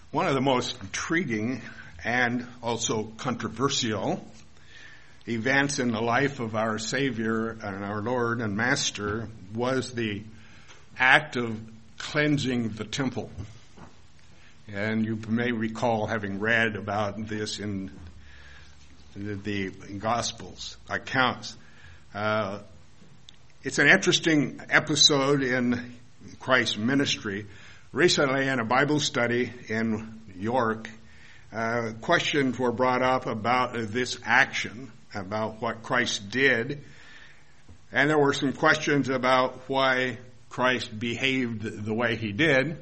One of the most intriguing and also controversial events in the life of our Savior and our Lord and Master was the act of cleansing the temple. And you may recall having read about this in the Gospels accounts. It's an interesting episode in Christ's ministry. Recently, in a Bible study in York, questions were brought up about this action, about what Christ did, and there were some questions about why Christ behaved the way he did,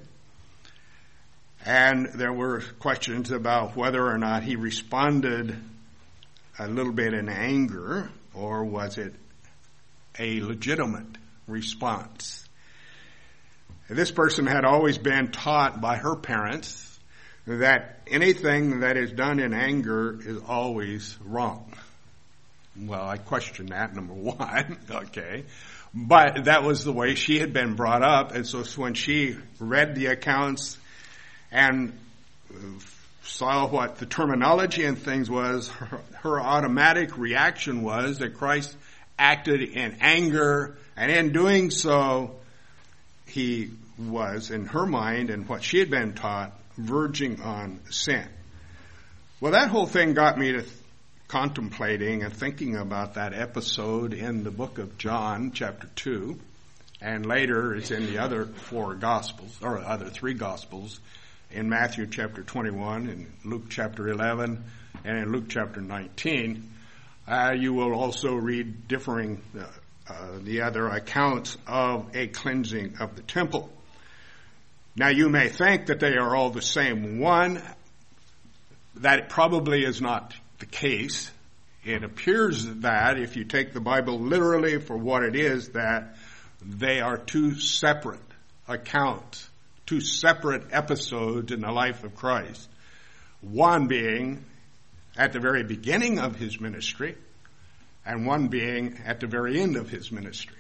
and there were questions about whether or not he responded a little bit in anger, or was it a legitimate response. This person had always been taught by her parents that anything that is done in anger is always wrong. Well, I question that, number one, okay. But that was the way she had been brought up, and so when she read the accounts and saw what the terminology and things was, her automatic reaction was that Christ acted in anger, and in doing so, he was, in her mind, and what she had been taught, verging on sin. Well, that whole thing got me to contemplating and thinking about that episode in the book of John, chapter 2, and later it's in the other four Gospels, or other three Gospels, in Matthew chapter 21, in Luke chapter 11, and in Luke chapter 19. You will also read differing the other accounts of a cleansing of the temple. Now you may think that they are all the same one. That probably is not the case. It appears that if you take the Bible literally for what it is, that they are two separate accounts, two separate episodes in the life of Christ. One being at the very beginning of his ministry, and one being at the very end of his ministry.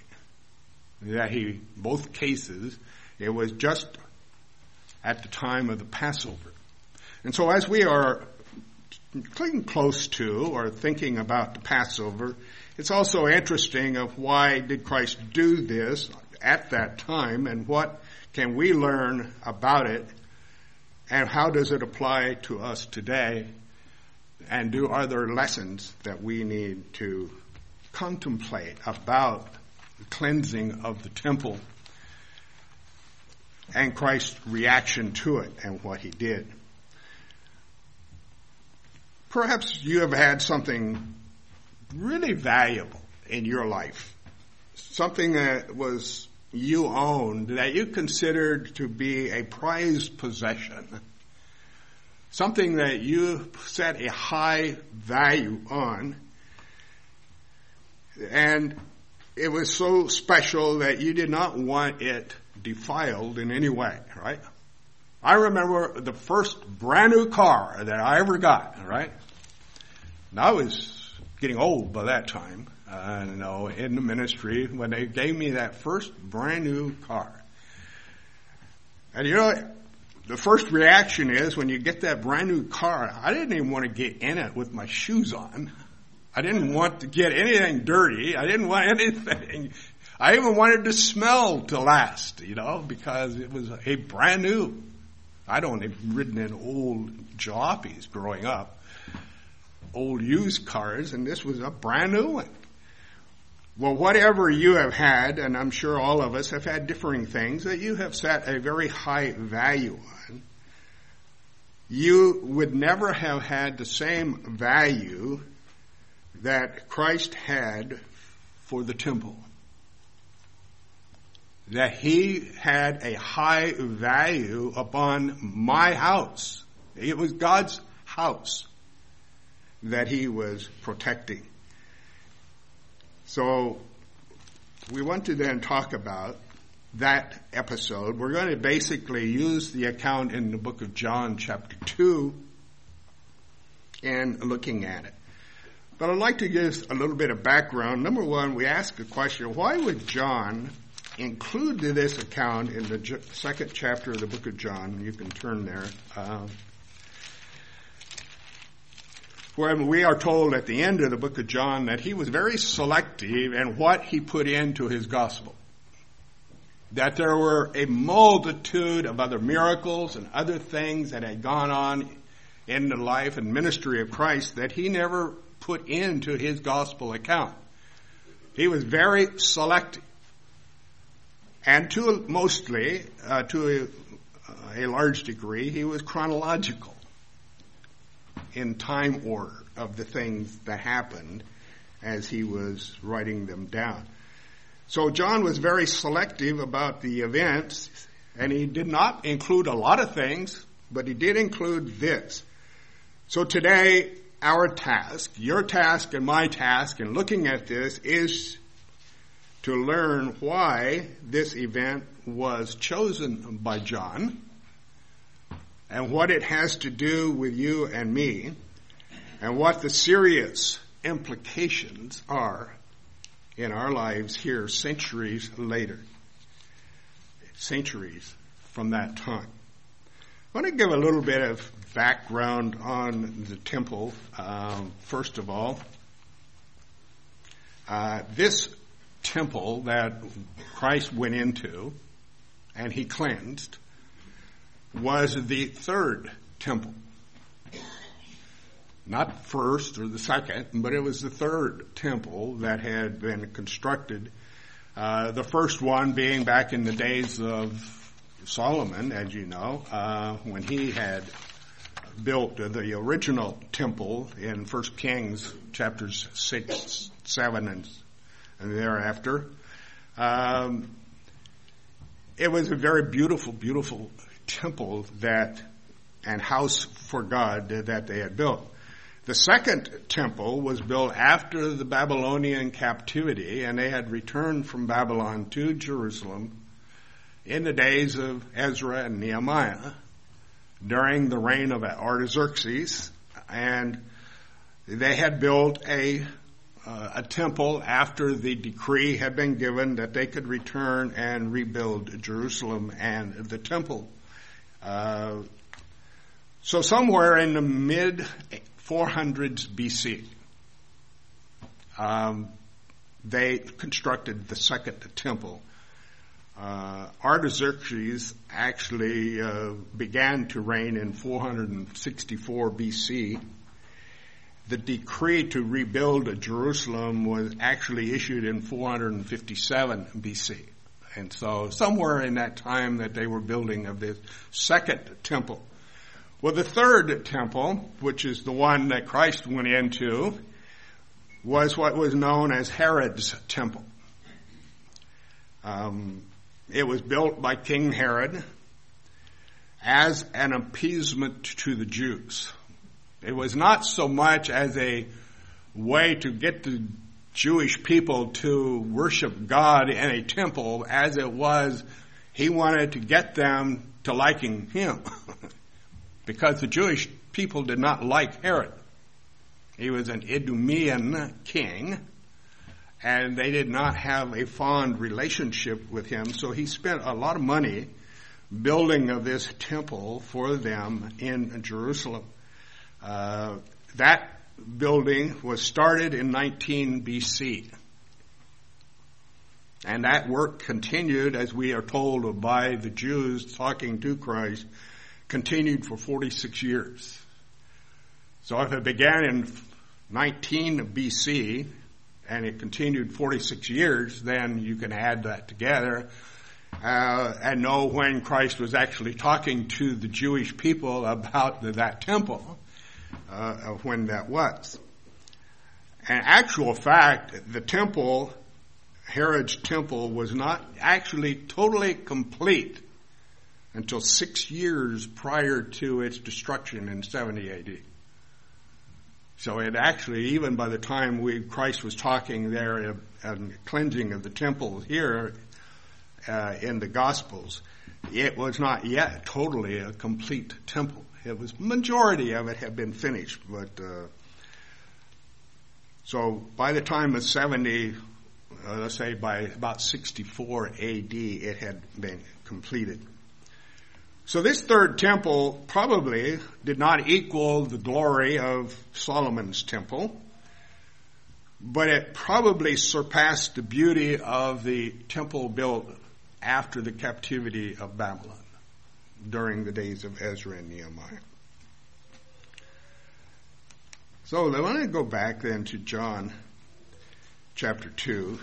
Both cases, it was just at the time of the Passover. And so as we are getting close to or thinking about the Passover, it's also interesting of why did Christ do this at that time, and what can we learn about it, and how does it apply to us today, and are there lessons that we need to contemplate about the cleansing of the temple and Christ's reaction to it and what he did. Perhaps you have had something really valuable in your life, something that was you owned, that you considered to be a prized possession, something that you set a high value on, and it was so special that you did not want it defiled in any way, right? I remember the first brand new car that I ever got, right? And I was getting old by that time, in the ministry, when they gave me that first brand new car. And the first reaction is when you get that brand new car, I didn't even want to get in it with my shoes on. I didn't want to get anything dirty. I didn't want anything. I even wanted the smell to last, because it was a brand new. I'd only ridden in old jalopies growing up, old used cars, and this was a brand new one. Well, whatever you have had, and I'm sure all of us have had differing things that you have set a very high value on, you would never have had the same value that Christ had for the temple. That he had a high value upon my house. It was God's house that he was protecting. So we want to then talk about that episode. We're going to basically use the account in the book of John chapter 2 and looking at it. But I'd like to give a little bit of background. Number one, we ask the question, why would John include this account in the second chapter of the book of John. You can turn there. Where we are told at the end of the book of John that he was very selective in what he put into his gospel. That there were a multitude of other miracles and other things that had gone on in the life and ministry of Christ that he never put into his gospel account. He was very selective. And to a large degree, he was chronological in time order of the things that happened as he was writing them down. So John was very selective about the events, and he did not include a lot of things, but he did include this. So today, our task, your task and my task in looking at this is to learn why this event was chosen by John and what it has to do with you and me and what the serious implications are in our lives here centuries later. Centuries from that time. I want to give a little bit of background on the temple. First of all, this temple that Christ went into and he cleansed was the third temple. Not first or the second, but it was the third temple that had been constructed. The first one being back in the days of Solomon, as you know, when he had built the original temple in 1 Kings chapters 6, 7, and thereafter. It was a very beautiful, beautiful temple and house for God that they had built. The second temple was built after the Babylonian captivity, and they had returned from Babylon to Jerusalem in the days of Ezra and Nehemiah during the reign of Artaxerxes, and they had built a temple after the decree had been given that they could return and rebuild Jerusalem and the temple. So somewhere in the mid-400s BC, they constructed the second temple. Artaxerxes actually began to reign in 464 BC. The decree to rebuild Jerusalem was actually issued in 457 BC. And so somewhere in that time that they were building of this second temple. Well, the third temple, which is the one that Christ went into, was what was known as Herod's temple. It was built by King Herod as an appeasement to the Jews. It was not so much as a way to get the Jewish people to worship God in a temple as it was he wanted to get them to liking him. Because the Jewish people did not like Herod. He was an Idumean king, and they did not have a fond relationship with him, so he spent a lot of money building of this temple for them in Jerusalem. That building was started in 19 BC. And that work continued, as we are told by the Jews talking to Christ, continued for 46 years. So if it began in 19 BC and it continued 46 years, then you can add that together and know when Christ was actually talking to the Jewish people about that temple, of when that was. In actual fact, the temple, Herod's temple, was not actually totally complete until 6 years prior to its destruction in 70 AD. So it actually, even by the time Christ was talking there and cleansing of the temple here in the Gospels, it was not yet totally a complete temple. It was, majority of it had been finished, but so by the time of 70, let's say by about 64 AD, it had been completed. So this third temple probably did not equal the glory of Solomon's temple, but it probably surpassed the beauty of the temple built after the captivity of Babylon during the days of Ezra and Nehemiah. So I want to go back then to John chapter 2,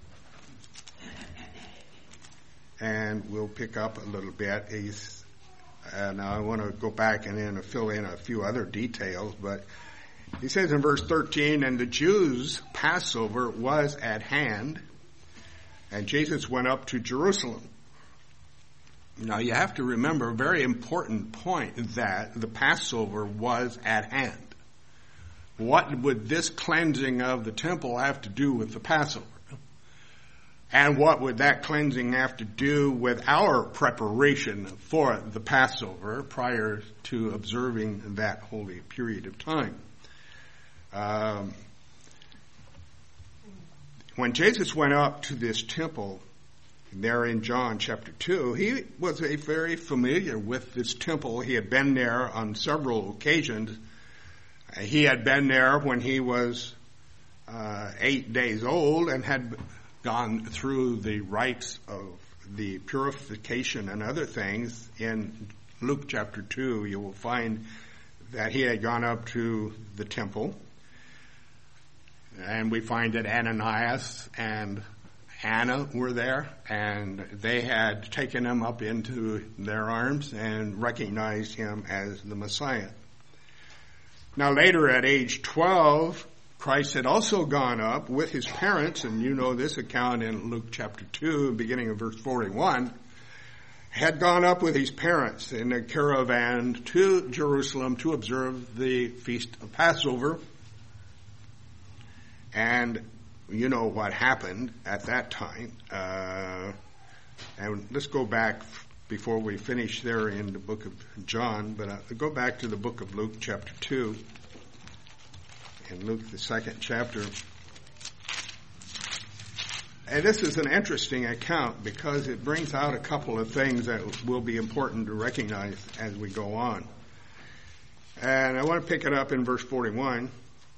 and we'll pick up a little bit. And I want to go back and then fill in a few other details, but he says in verse 13, and the Jews' Passover was at hand, and Jesus went up to Jerusalem. Now you have to remember a very important point, that the Passover was at hand. What would this cleansing of the temple have to do with the Passover? And what would that cleansing have to do with our preparation for the Passover prior to observing that holy period of time? When Jesus went up to this temple there in John chapter 2, he was very familiar with this temple. He had been there on several occasions. He had been there when he was 8 days old and had gone through the rites of the purification and other things. In Luke chapter 2, you will find that he had gone up to the temple. And we find that Ananias and Anna were there, and they had taken him up into their arms and recognized him as the Messiah. Now later at age 12, Christ had also gone up with his parents, and you know this account in Luke chapter 2, beginning of verse 41, had gone up with his parents in a caravan to Jerusalem to observe the Feast of Passover. And you know what happened at that time. And let's go back before we finish there in the book of John, but go back to the book of Luke chapter 2. In Luke, the second chapter. And this is an interesting account because it brings out a couple of things that will be important to recognize as we go on. And I want to pick it up in verse 41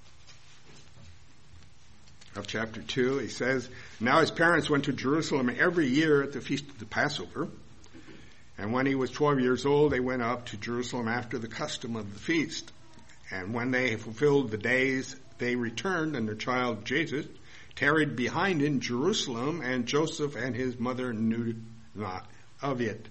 of chapter 2. He says, now his parents went to Jerusalem every year at the feast of the Passover. And when he was 12 years old, they went up to Jerusalem after the custom of the feast. And when they fulfilled the days, they returned, and their child Jesus tarried behind in Jerusalem, and Joseph and his mother knew not of it.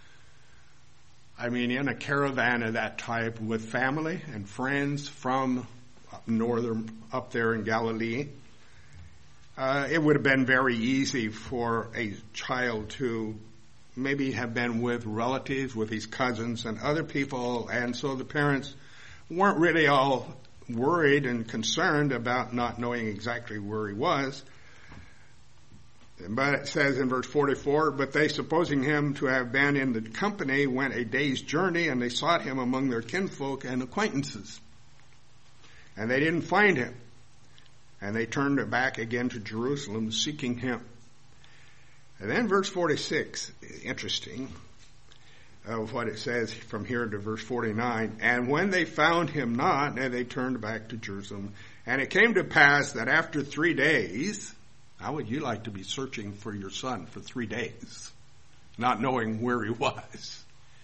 I mean, in a caravan of that type with family and friends from up there in Galilee, it would have been very easy for a child to maybe have been with relatives, with his cousins and other people, and so the parents weren't really all worried and concerned about not knowing exactly where he was. But it says in verse 44, but they, supposing him to have been in the company, went a day's journey, and they sought him among their kinfolk and acquaintances. And they didn't find him. And they turned back again to Jerusalem, seeking him. And then verse 46, interesting, of what it says from here to verse 49. And when they found him not, they turned back to Jerusalem. And it came to pass that after 3 days, how would you like to be searching for your son for 3 days, not knowing where he was?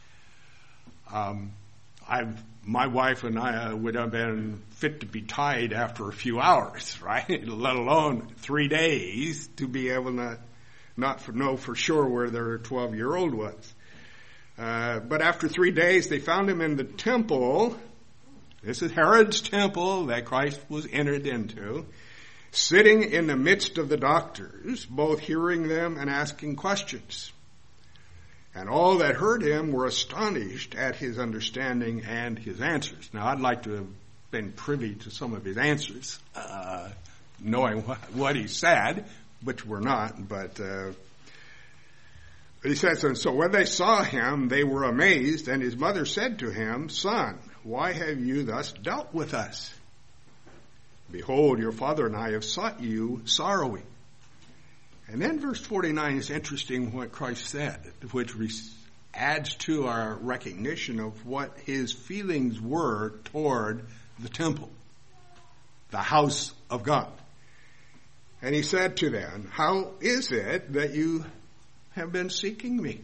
My wife and I would have been fit to be tied after a few hours, right? Let alone 3 days to be able to not know for sure where their 12-year-old was. But after 3 days, they found him in the temple. This is Herod's temple that Christ was entered into, sitting in the midst of the doctors, both hearing them and asking questions. And all that heard him were astonished at his understanding and his answers. Now, I'd like to have been privy to some of his answers, knowing what he said, which we're not, but he says, and so when they saw him, they were amazed, and his mother said to him, Son, why have you thus dealt with us? Behold, your father and I have sought you sorrowing. And then verse 49 is interesting what Christ said, which adds to our recognition of what his feelings were toward the temple, the house of God. And he said to them, "How is it that you have been seeking me?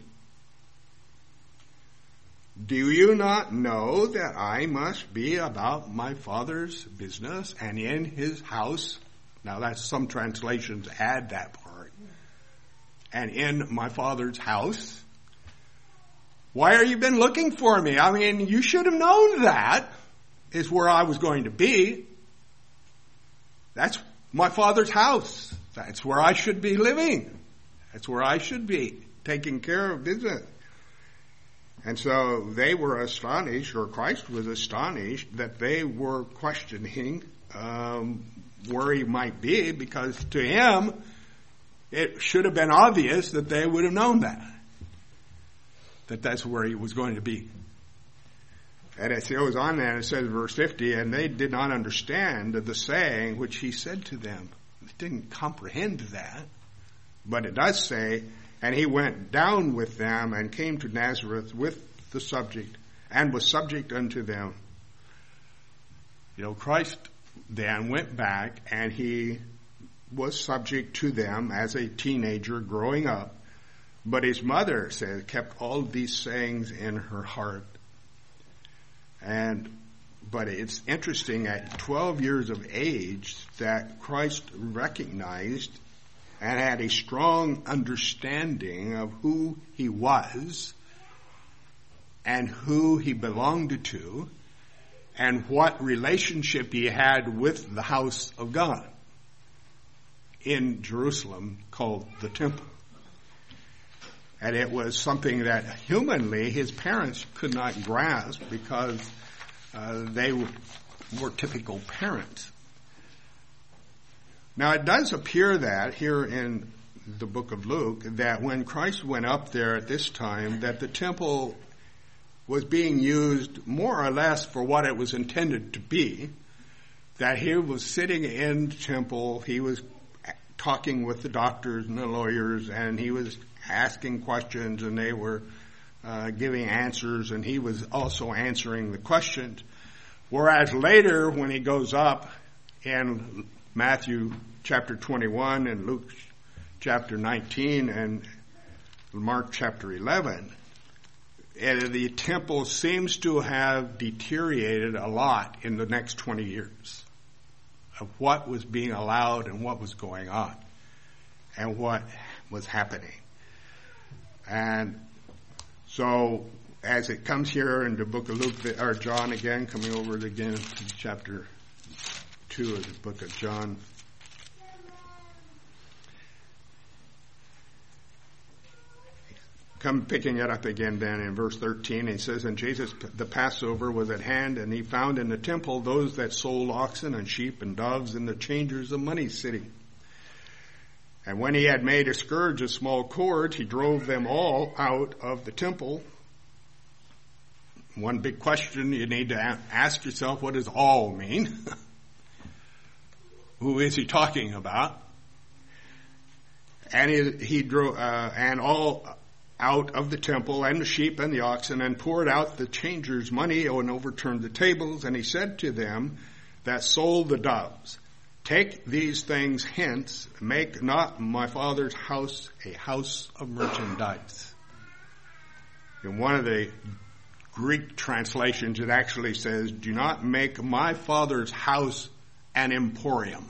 Do you not know that I must be about my Father's business and in his house?" Now that's some translations add that part. "And in my Father's house? Why have you been looking for me? I mean, you should have known that is where I was going to be. That's my Father's house. That's where I should be living. That's where I should be taking care of business." And so they were astonished, or Christ was astonished, that they were questioning where he might be, because to him it should have been obvious that they would have known that that's where he was going to be. And it goes on there, and it says, verse 50, "And they did not understand the saying which he said to them." They didn't comprehend that. But it does say, "And he went down with them and came to Nazareth with the subject, and was subject unto them." You know, Christ then went back and he was subject to them as a teenager growing up. But his mother says, kept all these sayings in her heart. But it's interesting, at 12 years of age, that Christ recognized and had a strong understanding of who he was and who he belonged to and what relationship he had with the house of God in Jerusalem called the temple. And it was something that humanly his parents could not grasp, because they were typical parents. Now it does appear that here in the book of Luke, that when Christ went up there at this time, that the temple was being used more or less for what it was intended to be, that he was sitting in the temple, he was talking with the doctors and the lawyers, and he was asking questions, and they were giving answers, and he was also answering the questions. Whereas later, when he goes up in Matthew chapter 21 and Luke chapter 19 and Mark chapter 11, the temple seems to have deteriorated a lot in the next 20 years of what was being allowed and what was going on and what was happening. And so, as it comes here in the book of Luke, or John again, coming over again to chapter 2 of the book of John. Come picking it up again then in verse 13, it says, "And Jesus, the Passover was at hand, and he found in the temple those that sold oxen and sheep and doves and the changers of money sitting. And when he had made a scourge of small cords, he drove them all out of the temple." One big question you need to ask yourself, what does all mean? Who is he talking about? And he drove and all out of the temple, and the sheep and the oxen, and poured out the changers' money, and overturned the tables. And he said to them that sold the doves, "Take these things hence, make not my Father's house a house of merchandise." In one of the Greek translations, it actually says, "Do not make my Father's house an emporium,"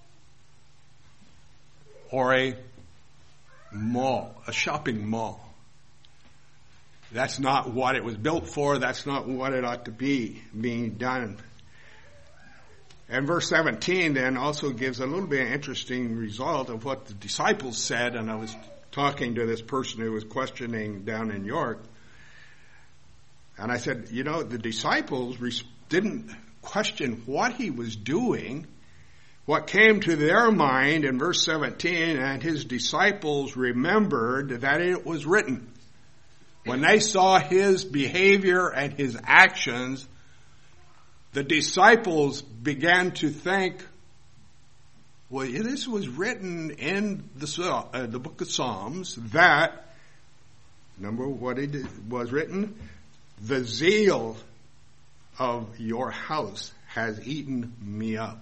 or a mall, a shopping mall. That's not what it was built for. That's not what it ought to be being done. And verse 17 then also gives a little bit of interesting result of what the disciples said. And I was talking to this person who was questioning down in York. And I said, you know, the disciples didn't question what he was doing. What came to their mind in verse 17, and his disciples remembered that it was written. When they saw his behavior and his actions, the disciples began to think, Well, this was written in the book of Psalms that, remember what it was written? The zeal of your house has eaten me up.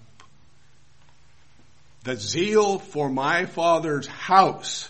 The zeal for my Father's house,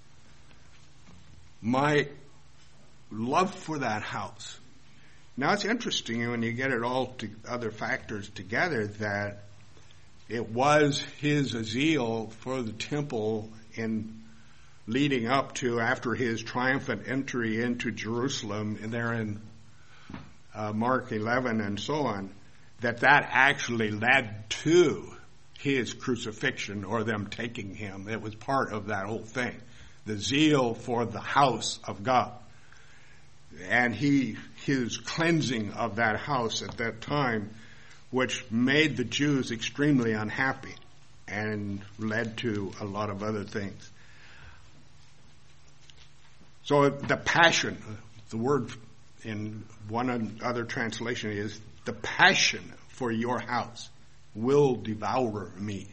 my love for that house. Now it's interesting when you get it all to other factors together that it was his zeal for the temple in leading up to after his triumphant entry into Jerusalem, and there in Mark 11 and so on, that actually led to his crucifixion or them taking him. It was part of that whole thing. The zeal for the house of God. And his cleansing of that house at that time, which made the Jews extremely unhappy and led to a lot of other things. So the passion, the word in one other translation is, the passion for your house will devour me.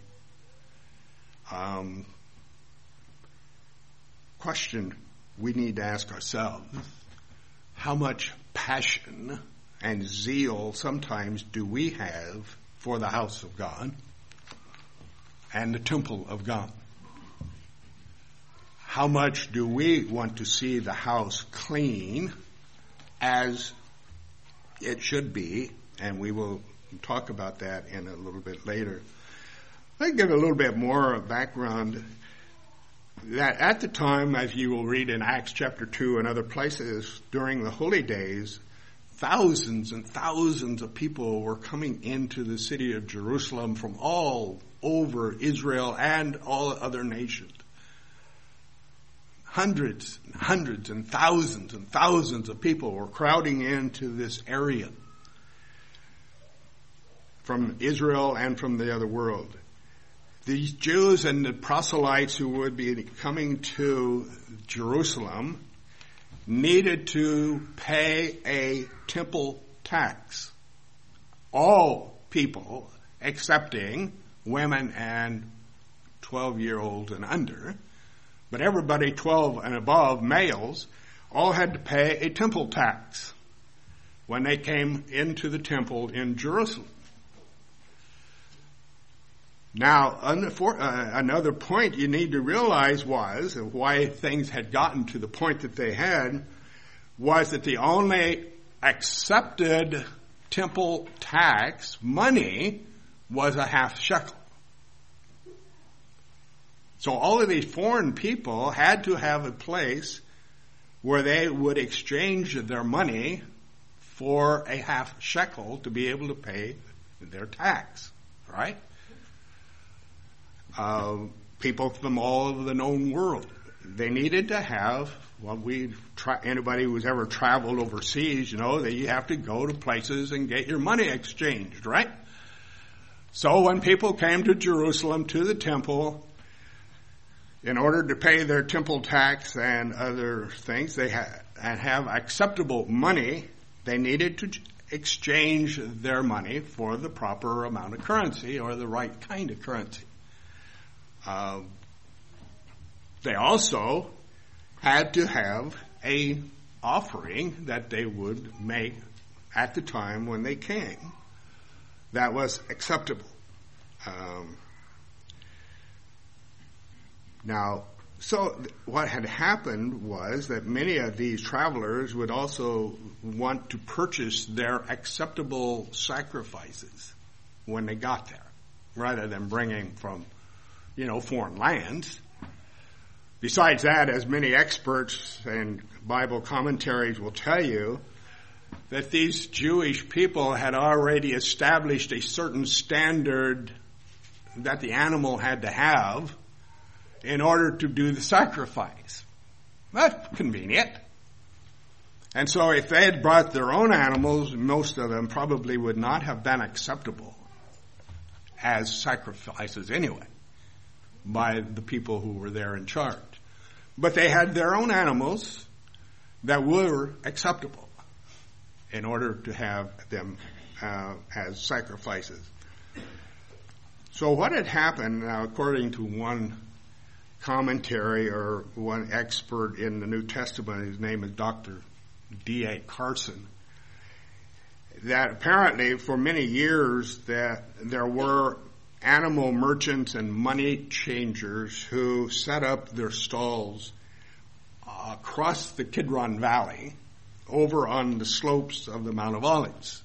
Question we need to ask ourselves: how much passion and zeal sometimes do we have for the house of God and the temple of God? How much do we want to see the house clean as it should be? And we will talk about that in a little bit later. Let me give a little bit more background. That at the time, as you will read in Acts chapter 2 and other places, during the holy days, thousands and thousands of people were coming into the city of Jerusalem from all over Israel and all other nations. Hundreds and hundreds and thousands of people were crowding into this area from Israel and from the other world. These Jews and the proselytes who would be coming to Jerusalem needed to pay a temple tax. All people, excepting women and 12-year-olds and under, but everybody 12 and above, males, all had to pay a temple tax when they came into the temple in Jerusalem. Now, another point you need to realize was why things had gotten to the point that they had was that the only accepted temple tax money was a half shekel. So all of these foreign people had to have a place where they would exchange their money for a half shekel to be able to pay their tax, right? People from all over the known world. They needed to have, anybody who's ever traveled overseas, that you have to go to places and get your money exchanged, right? So when people came to Jerusalem, to the temple, in order to pay their temple tax and other things, and have acceptable money, they needed to exchange their money for the proper amount of currency or the right kind of currency. They also had to have a offering that they would make at the time when they came that was acceptable. So what had happened was that many of these travelers would also want to purchase their acceptable sacrifices when they got there, rather than bringing from foreign lands. Besides that, as many experts and Bible commentaries will tell you, that these Jewish people had already established a certain standard that the animal had to have in order to do the sacrifice. That's convenient. And so if they had brought their own animals, most of them probably would not have been acceptable as sacrifices anyway by the people who were there in charge. But they had their own animals that were acceptable in order to have them as sacrifices. So what had happened, now, according to one commentary or one expert in the New Testament, his name is Dr. D.A. Carson, that apparently for many years that there were animal merchants and money changers who set up their stalls across the Kidron Valley over on the slopes of the Mount of Olives.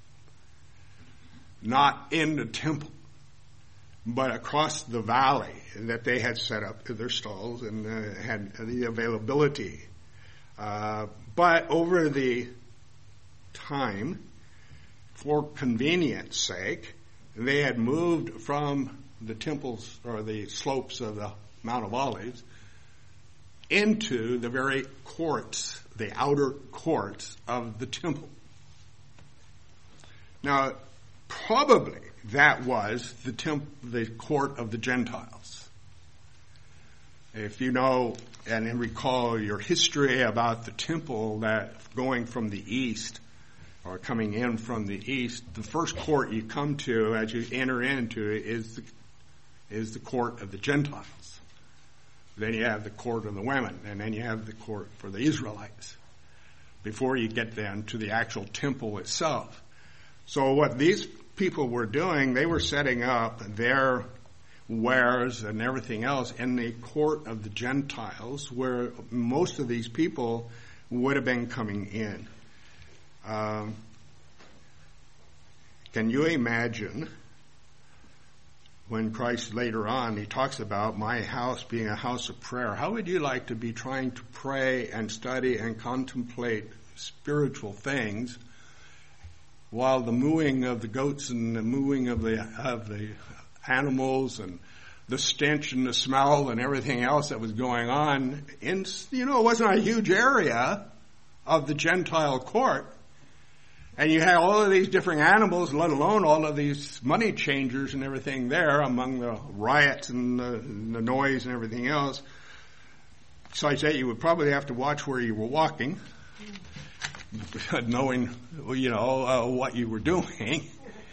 Not in the temple, but across the valley that they had set up their stalls and had the availability. But over the time, for convenience sake, they had moved from the temples or the slopes of the Mount of Olives into the very courts, the outer courts of the temple. Now, probably that was the court of the Gentiles. If you know and recall your history about the temple that going from the east or coming in from the east, the first court you come to as you enter into is the court of the Gentiles. Then you have the court of the women, and then you have the court for the Israelites before you get then to the actual temple itself. So what these people were doing, they were setting up their wares and everything else in the court of the Gentiles, where most of these people would have been coming in. Can you imagine when Christ later on, he talks about my house being a house of prayer? How would you like to be trying to pray and study and contemplate spiritual things while the mooing of the goats and the mooing of the animals and the stench and the smell and everything else that was going on in, it wasn't a huge area of the Gentile court. And you had all of these different animals, let alone all of these money changers and everything there among the riots and the noise and everything else. Besides that, you would probably have to watch where you were walking, knowing, what you were doing,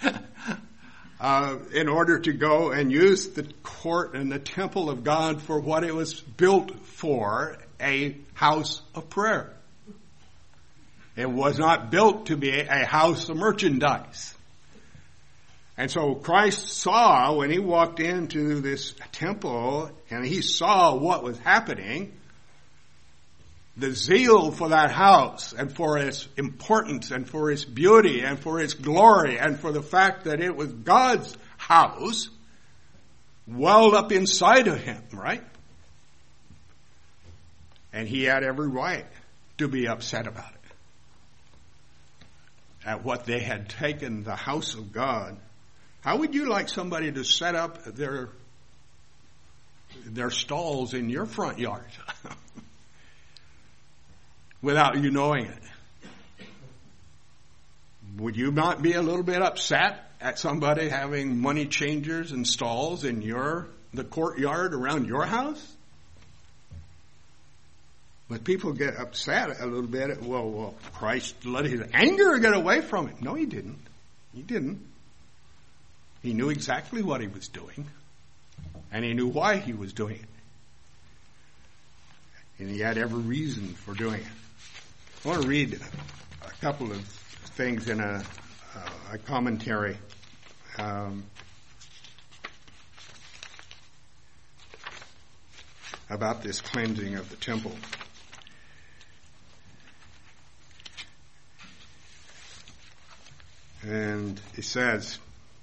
in order to go and use the court and the temple of God for what it was built for, a house of prayer. It was not built to be a house of merchandise. And so Christ saw, when he walked into this temple and he saw what was happening, the zeal for that house and for its importance and for its beauty and for its glory and for the fact that it was God's house welled up inside of him, right? And he had every right to be upset about it. At what they had taken the house of God. How would you like somebody to set up their stalls in your front yard without you knowing it? Would you not be a little bit upset at somebody having money changers and stalls in the courtyard around your house? But people get upset a little bit. Well, Christ let his anger get away from it. No, he didn't. He didn't. He knew exactly what he was doing. And he knew why he was doing it. And he had every reason for doing it. I want to read a couple of things in a commentary. About this cleansing of the temple. And he says,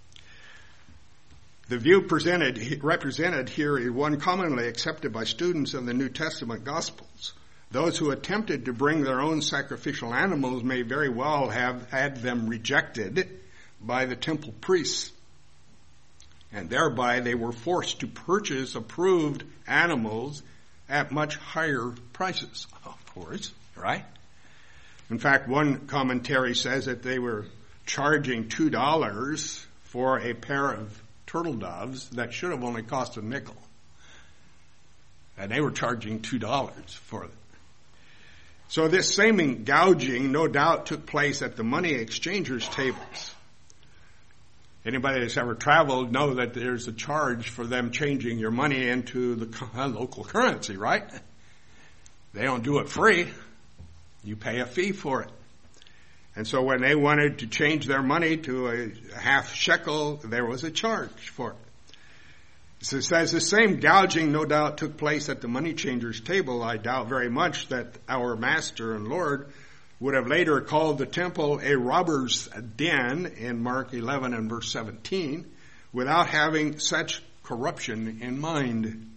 the view represented here is one commonly accepted by students of the New Testament Gospels. Those who attempted to bring their own sacrificial animals may very well have had them rejected by the temple priests. And thereby they were forced to purchase approved animals at much higher prices, of course, right? In fact, one commentary says that they were charging $2 for a pair of turtle doves that should have only cost a nickel. And they were charging $2 for it. So this same gouging no doubt took place at the money exchangers' tables. Anybody that's ever traveled know that there's a charge for them changing your money into the local currency, right? They don't do it free. You pay a fee for it. And so when they wanted to change their money to a half shekel, there was a charge for it. So it says the same gouging no doubt took place at the money changer's table. I doubt very much that our Master and Lord would have later called the temple a robber's den in Mark 11 and verse 17 without having such corruption in mind.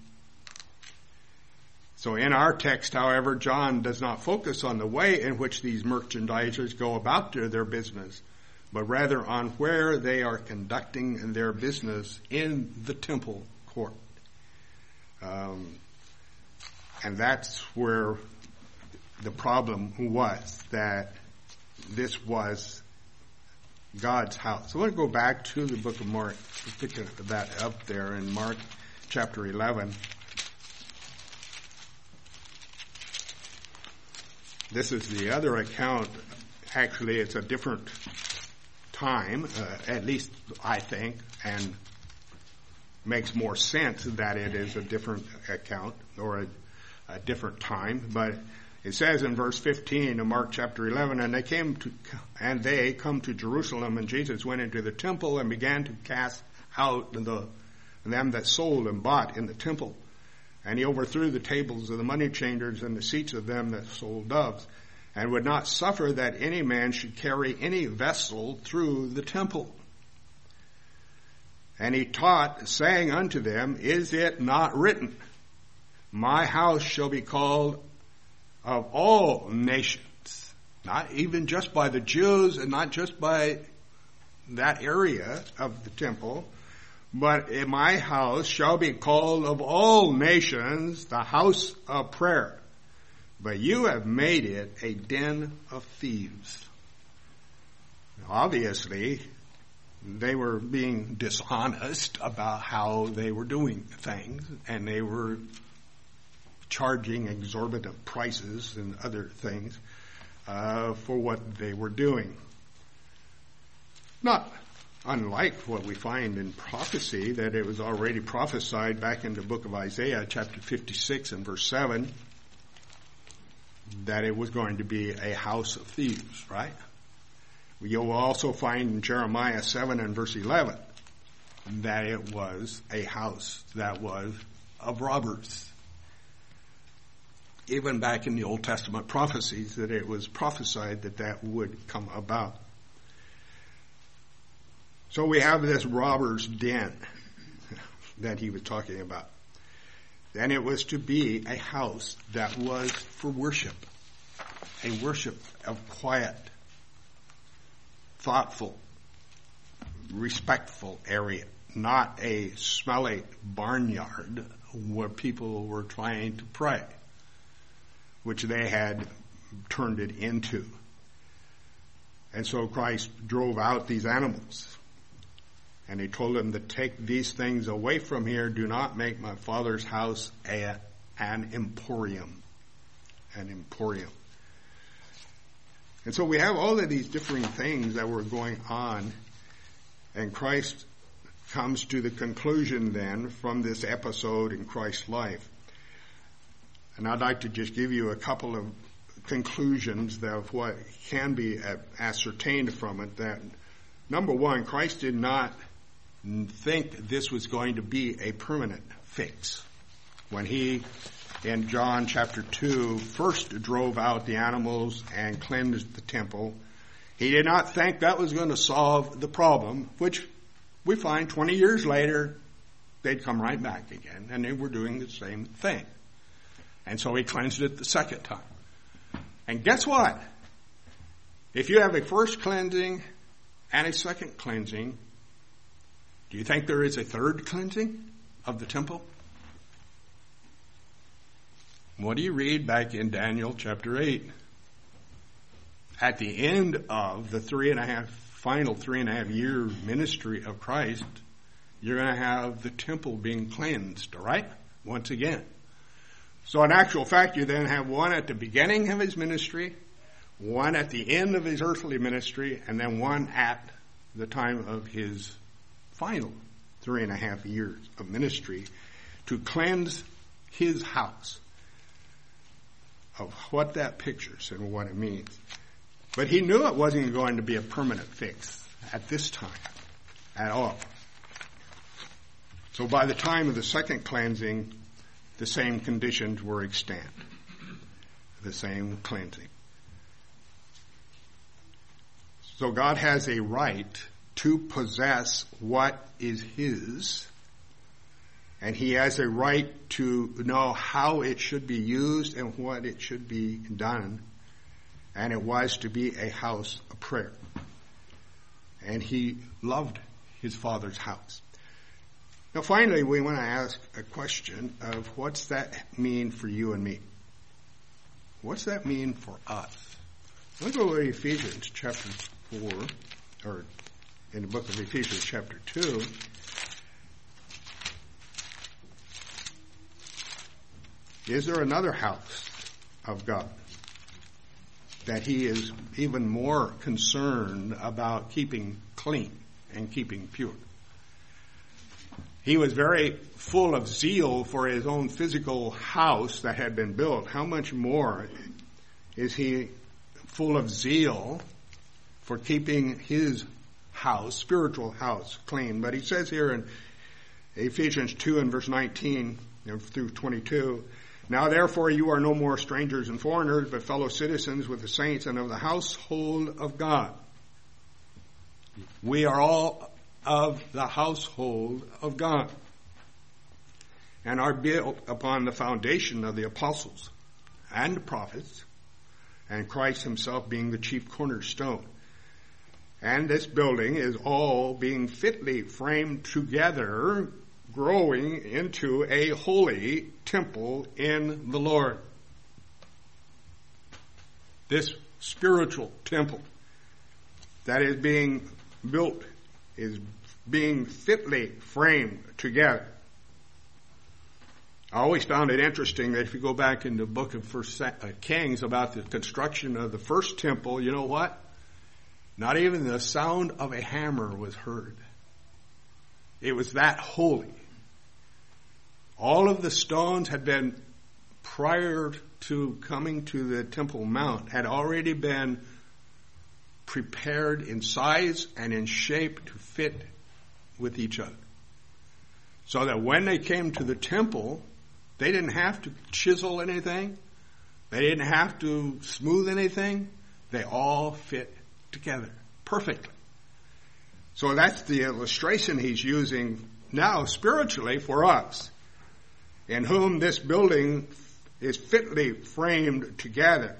So in our text, however, John does not focus on the way in which these merchandisers go about their business, but rather on where they are conducting their business in the temple court. And that's where the problem was, that this was God's house. So I want to go back to the book of Mark, pick that up there in Mark chapter 11. This is the other account. Actually, it's a different time, at least I think, and makes more sense that it is a different account or a different time. But it says in verse 15 of Mark chapter 11, and they come to Jerusalem, and Jesus went into the temple and began to cast out them that sold and bought in the temple. And he overthrew the tables of the money changers and the seats of them that sold doves, and would not suffer that any man should carry any vessel through the temple. And he taught, saying unto them, Is it not written, My house shall be called of all nations, not even just by the Jews and not just by that area of the temple, but in my house shall be called of all nations the house of prayer. But you have made it a den of thieves. Obviously, they were being dishonest about how they were doing things, and they were charging exorbitant prices and other things for what they were doing. Not unlike what we find in prophecy, that it was already prophesied back in the book of Isaiah, chapter 56 and verse 7, that it was going to be a house of thieves, right? You'll also find in Jeremiah 7 and verse 11 that it was a house that was of robbers. Even back in the Old Testament prophecies, that it was prophesied that that would come about. So we have this robber's den that he was talking about. And it was to be a house that was for worship. A worship of quiet, thoughtful, respectful area. Not a smelly barnyard where people were trying to pray, which they had turned it into. And so Christ drove out these animals. And he told them to take these things away from here. Do not make my Father's house an emporium. An emporium. And so we have all of these differing things that were going on. And Christ comes to the conclusion then from this episode in Christ's life. And I'd like to just give you a couple of conclusions of what can be ascertained from it. That, number one, Christ did not think this was going to be a permanent fix. When he, in John chapter 2, first drove out the animals and cleansed the temple, he did not think that was going to solve the problem, which we find 20 years later, they'd come right back again, and they were doing the same thing. And so he cleansed it the second time. And guess what? If you have a first cleansing and a second cleansing, do you think there is a third cleansing of the temple? What do you read back in Daniel chapter 8? At the end of the final 3.5 year ministry of Christ, you're going to have the temple being cleansed, all right? Once again. So in actual fact, you then have one at the beginning of his ministry, one at the end of his earthly ministry, and then one at the time of his final 3.5 years of ministry to cleanse his house of what that pictures and what it means. But he knew it wasn't going to be a permanent fix at this time at all. So by the time of the second cleansing, the same conditions were extant. The same cleansing. So God has a right to possess what is his, and he has a right to know how it should be used and what it should be done. And it was to be a house of prayer. And he loved his Father's house. Now finally, we want to ask a question of what's that mean for you and me? What's that mean for us? Let's go to Ephesians chapter 4, or in the book of Ephesians chapter 2. Is there another house of God that he is even more concerned about keeping clean and keeping pure? He was very full of zeal for his own physical house that had been built. How much more is he full of zeal for keeping his house, spiritual house, clean? But he says here in Ephesians 2 and verse 19 through 22, now therefore you are no more strangers and foreigners, but fellow citizens with the saints and of the household of God. We are all of the household of God, and are built upon the foundation of the apostles and the prophets, and Christ himself being the chief cornerstone. And this building is all being fitly framed together, growing into a holy temple in the Lord. This spiritual temple that is being built is being fitly framed together. I always found it interesting that if you go back in the book of First Kings about the construction of the first temple, you know what? Not even the sound of a hammer was heard. It was that holy. All of the stones had been, prior to coming to the Temple Mount, had already been prepared in size and in shape to fit with each other. So that when they came to the temple, they didn't have to chisel anything. They didn't have to smooth anything. They all fit together perfectly. So that's the illustration he's using now spiritually for us, in whom this building is fitly framed together.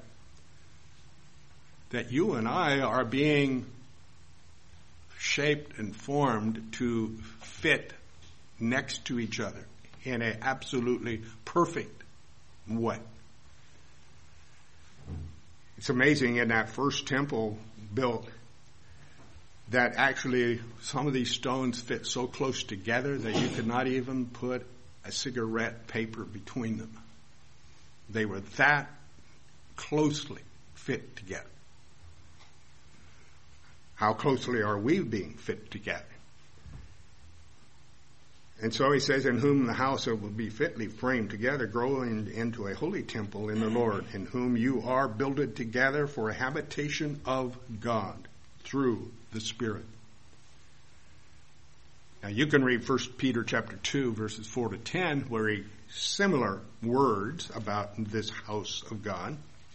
That you and I are being shaped and formed to fit next to each other in an absolutely perfect way. It's amazing in that first temple built that actually some of these stones fit so close together that you could not even put a cigarette paper between them. They were that closely fit together. How closely are we being fit together? And so he says, in whom the house will be fitly framed together, growing into a holy temple in the Lord, in whom you are builded together for a habitation of God through the Spirit. Now you can read 1 Peter chapter 2, verses 4 to 10, where he similar words about this house of God.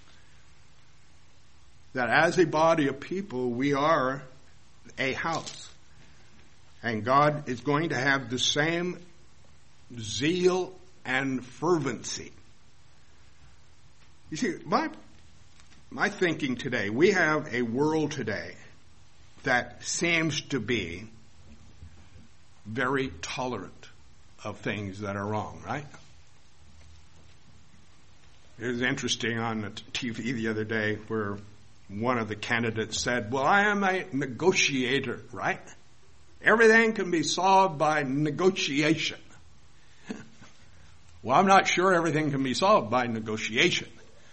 That as a body of people, we are a house. And God is going to have the same zeal and fervency. You see, my thinking today, we have a world today that seems to be very tolerant of things that are wrong, right? It was interesting on the TV the other day where one of the candidates said, well, I am a negotiator, right? Everything can be solved by negotiation. Well, I'm not sure everything can be solved by negotiation.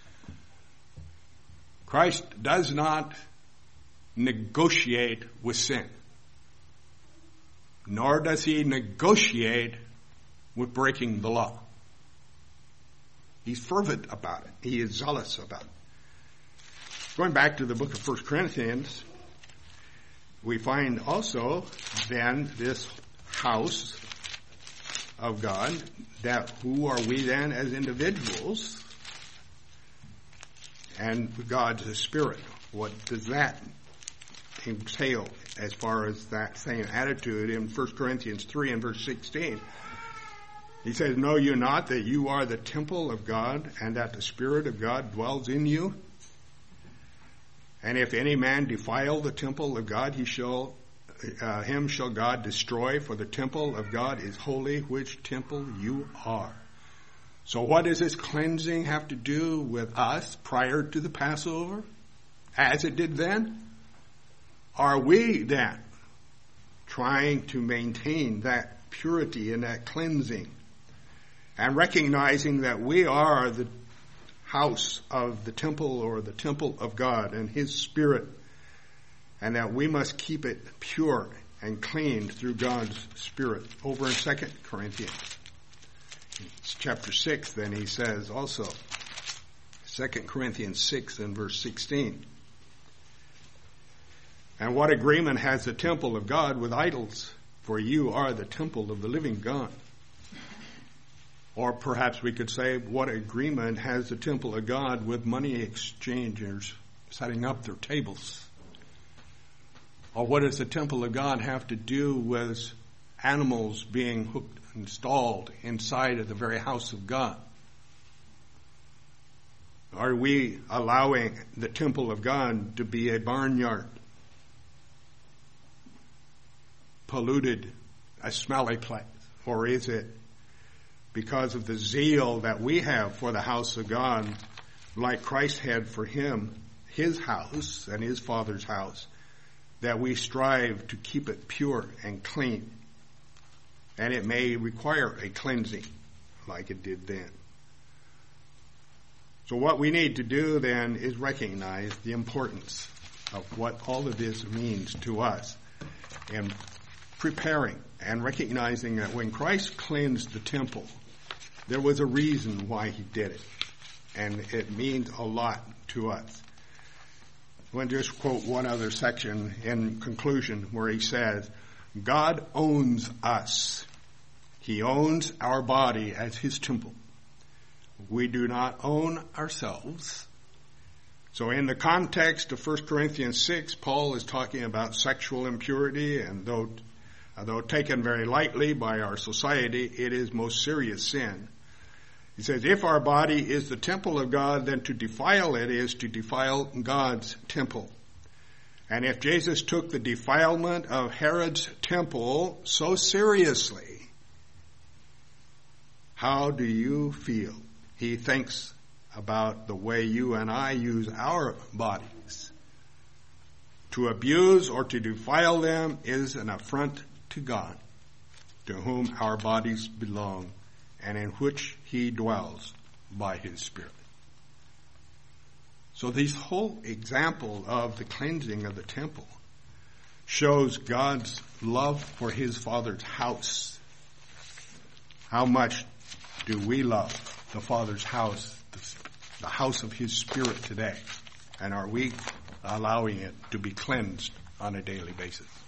Christ does not negotiate with sin. nor does he negotiate with breaking the law. He's fervent about it. He is zealous about it. Going back to the book of 1 Corinthians, we find also then this house of God, that who are we then as individuals? And God's a spirit. What does that entail as far as that same attitude? In 1 Corinthians 3 and verse 16, he says, know you not that you are the temple of God, and that the Spirit of God dwells in you? And if any man defile the temple of God, him shall God destroy, for the temple of God is holy, which temple you are. So what does this cleansing have to do with us prior to the Passover, as it did then? Are we then trying to maintain that purity and that cleansing, and recognizing that we are the house of the temple, or the temple of God and His Spirit, and that we must keep it pure and clean through God's Spirit? Over in 2 Corinthians, chapter 6, then he says also, 2 Corinthians 6 and verse 16, and what agreement has the temple of God with idols? For you are the temple of the living God. Or perhaps we could say, what agreement has the temple of God with money exchangers setting up their tables? Or what does the temple of God have to do with animals being installed inside of the very house of God? Are we allowing the temple of God to be a barnyard, polluted, a smelly place? Or is it because of the zeal that we have for the house of God, like Christ had for him, his house and his Father's house, that we strive to keep it pure and clean? And it may require a cleansing like it did then. So what we need to do then is recognize the importance of what all of this means to us, and preparing and recognizing that when Christ cleansed the temple, there was a reason why he did it, and it means a lot to us. I want to just quote one other section in conclusion where he says, God owns us. He owns our body as his temple. We do not own ourselves. So in the context of 1 Corinthians 6, Paul is talking about sexual impurity, and though taken very lightly by our society, it is most serious sin. He says, if our body is the temple of God, then to defile it is to defile God's temple. And if Jesus took the defilement of Herod's temple so seriously, how do you feel he thinks about the way you and I use our bodies? To abuse or to defile them is an affront to God, to whom our bodies belong, and in which he dwells by his Spirit. So this whole example of the cleansing of the temple shows God's love for his Father's house. How much do we love the Father's house, the house of his Spirit today? And are we allowing it to be cleansed on a daily basis?